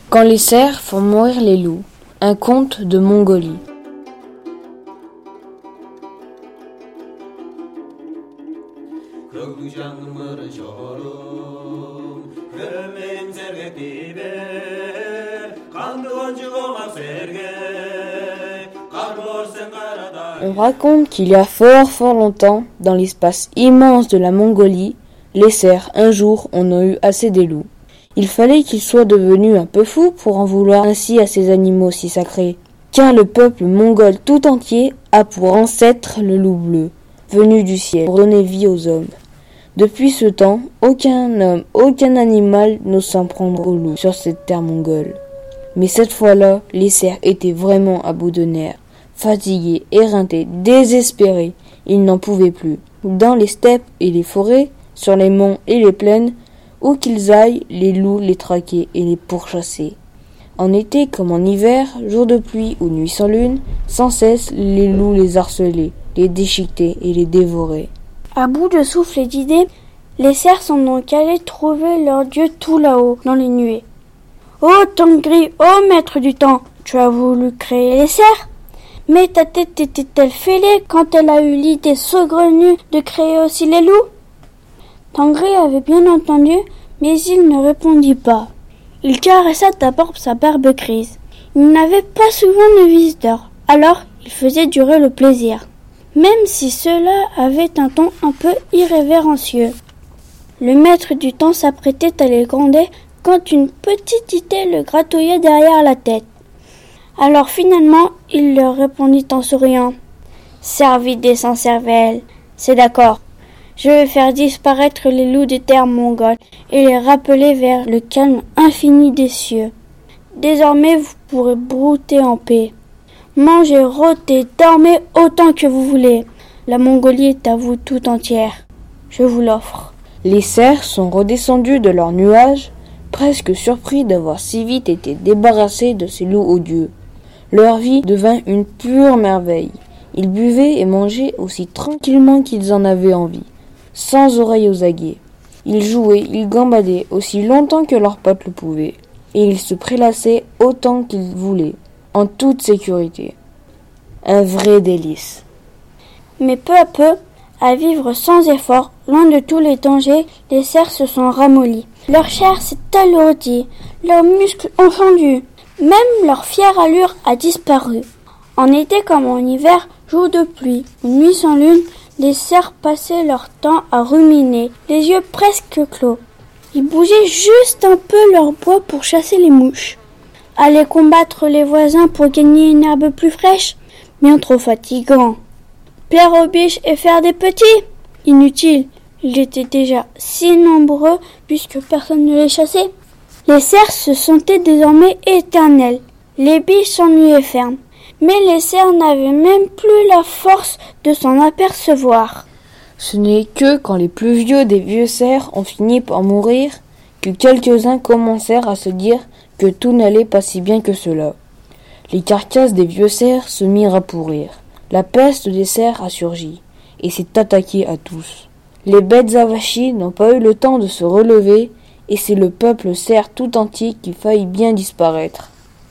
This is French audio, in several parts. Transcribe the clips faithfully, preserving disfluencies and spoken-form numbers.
Quand les cerfs font mourir les loups, un conte de Mongolie. On raconte qu'il y a fort fort longtemps, dans l'espace immense de la Mongolie, les cerfs un jour en ont eu assez des loups. Il fallait qu'ils soient devenus un peu fous pour en vouloir ainsi à ces animaux si sacrés, car le peuple mongol tout entier a pour ancêtre le loup bleu, venu du ciel pour donner vie aux hommes. Depuis ce temps, aucun homme, aucun animal n'ose s'en prendre au loup sur cette terre mongole. Mais cette fois-là, les cerfs étaient vraiment à bout de nerfs. Fatigués, éreintés, désespérés, ils n'en pouvaient plus. Dans les steppes et les forêts, sur les monts et les plaines, où qu'ils aillent, les loups les traquaient et les pourchassaient. En été comme en hiver, jour de pluie ou nuit sans lune, sans cesse les loups les harcelaient, les déchiquetaient et les dévoraient. À bout de souffle et d'idées, les cerfs sont donc allés trouver leur dieu tout là-haut, dans les nuées. « Ô Tangri, ô maître du temps, tu as voulu créer les cerfs ? Mais ta tête était-elle fêlée quand elle a eu l'idée saugrenue de créer aussi les loups ?» Tangri avait bien entendu, mais il ne répondit pas. Il caressa d'abord sa barbe grise. Il n'avait pas souvent de visiteurs, alors il faisait durer le plaisir, même si cela avait un ton un peu irrévérencieux. Le maître du temps s'apprêtait à les gronder quand une petite idée le gratouillait derrière la tête. Alors finalement, il leur répondit en souriant. « Cervidés sans cervelle, c'est d'accord. Je vais faire disparaître les loups des terres mongoles et les rappeler vers le calme infini des cieux. Désormais, vous pourrez brouter en paix. Mangez, rôtez, dormez autant que vous voulez. La Mongolie est à vous tout entière. Je vous l'offre. » Les cerfs sont redescendus de leur nuage, presque surpris d'avoir si vite été débarrassés de ces loups odieux. Leur vie devint une pure merveille. Ils buvaient et mangeaient aussi tranquillement qu'ils en avaient envie, sans oreilles aux aguets. Ils jouaient, ils gambadaient aussi longtemps que leurs potes le pouvaient, et ils se prélassaient autant qu'ils voulaient, en toute sécurité. Un vrai délice. Mais peu à peu, à vivre sans effort, loin de tous les dangers, les cerfs se sont ramollis. Leur chair s'est alourdie, leurs muscles ont fondu, même leur fière allure a disparu. En été comme en hiver, jour de pluie ou nuit sans lune, les cerfs passaient leur temps à ruminer, les yeux presque clos. Ils bougeaient juste un peu leur bois pour chasser les mouches. Aller combattre les voisins pour gagner une herbe plus fraîche, bien trop fatigant. Plaire aux biches et faire des petits, inutile. Ils étaient déjà si nombreux puisque personne ne les chassait. Les cerfs se sentaient désormais éternels. Les biches s'ennuyaient fermes. Mais les cerfs n'avaient même plus la force de s'en apercevoir. Ce n'est que quand les plus vieux des vieux cerfs ont fini par mourir que quelques-uns commencèrent à se dire que tout n'allait pas si bien que cela. Les carcasses des vieux cerfs se mirent à pourrir. La peste des cerfs a surgi et s'est attaquée à tous. Les bêtes avachis n'ont pas eu le temps de se relever et c'est le peuple cerf tout entier qui faillit bien disparaître.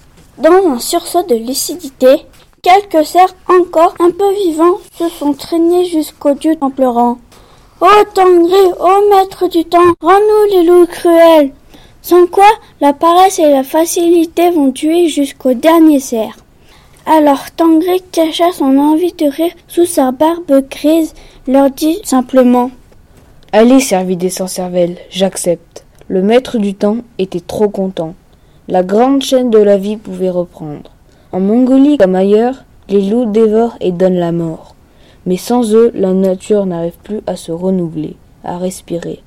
Dans un sursaut de lucidité, quelques cerfs encore un peu vivants se sont traînés jusqu'au dieu en pleurant. « Ô Tangri, ô maître du temps, rends-nous les loups cruels !» Sans quoi, la paresse et la facilité vont tuer jusqu'au dernier cerf. Alors Tangri cacha son envie de rire sous sa barbe grise, leur dit simplement « Allez, cervidés sans cervelle, j'accepte. » Le maître du temps était trop content. La grande chaîne de la vie pouvait reprendre. En Mongolie comme ailleurs, les loups dévorent et donnent la mort. Mais sans eux, la nature n'arrive plus à se renouveler, à respirer.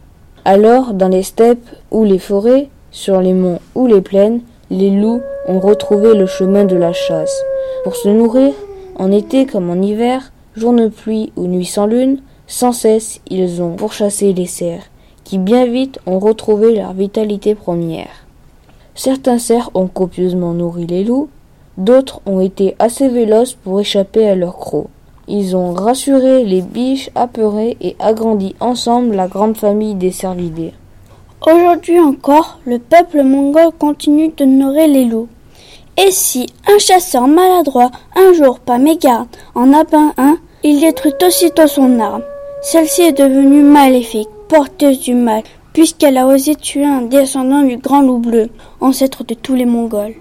Alors, dans les steppes ou les forêts, sur les monts ou les plaines, les loups ont retrouvé le chemin de la chasse. Pour se nourrir, en été comme en hiver, jour de pluie ou nuit sans lune, sans cesse ils ont pourchassé les cerfs, qui bien vite ont retrouvé leur vitalité première. Certains cerfs ont copieusement nourri les loups, d'autres ont été assez véloces pour échapper à leurs crocs. Ils ont rassuré les biches apeurées et agrandi ensemble la grande famille des cervidés. Aujourd'hui encore, le peuple mongol continue d'honorer les loups. Et si un chasseur maladroit, un jour par mégarde, en abat un, il détruit aussitôt son arme. Celle-ci est devenue maléfique, porteuse du mal, puisqu'elle a osé tuer un descendant du grand loup bleu, ancêtre de tous les Mongols.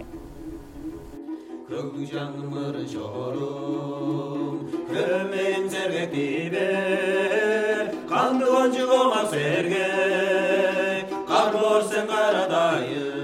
Kandı oncu olmak serge, kar borsen karadayı.